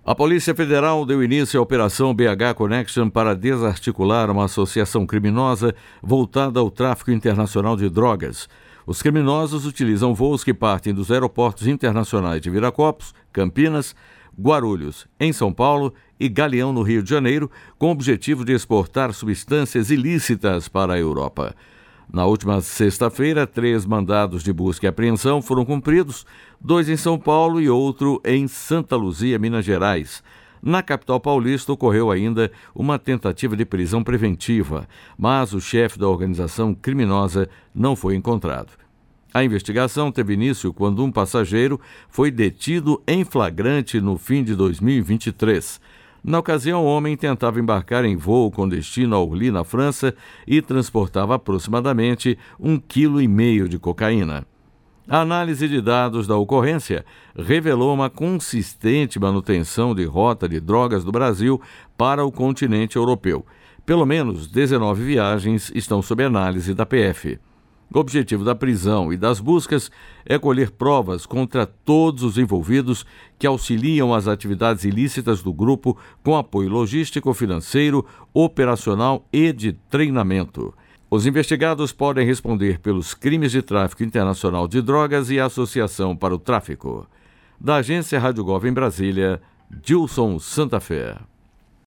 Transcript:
A Polícia Federal deu início à Operação BH Connection para desarticular uma associação criminosa voltada ao tráfico internacional de drogas. Os criminosos utilizam voos que partem dos aeroportos internacionais de Viracopos, Campinas, Guarulhos, em São Paulo, e Galeão, no Rio de Janeiro, com o objetivo de exportar substâncias ilícitas para a Europa. Na última sexta-feira, 3 mandados de busca e apreensão foram cumpridos, 2 em São Paulo e outro em Santa Luzia, Minas Gerais. Na capital paulista ocorreu ainda uma tentativa de prisão preventiva, mas o chefe da organização criminosa não foi encontrado. A investigação teve início quando um passageiro foi detido em flagrante no fim de 2023. Na ocasião, o homem tentava embarcar em voo com destino a Orly, na França, e transportava aproximadamente 1,5 kg de cocaína. A análise de dados da ocorrência revelou uma consistente manutenção de rota de drogas do Brasil para o continente europeu. Pelo menos 19 viagens estão sob análise da PF. O objetivo da prisão e das buscas é colher provas contra todos os envolvidos que auxiliam as atividades ilícitas do grupo com apoio logístico, financeiro, operacional e de treinamento. Os investigados podem responder pelos crimes de tráfico internacional de drogas e associação para o tráfico. Da Agência Rádio Gov em Brasília, Dilson Santa Fé.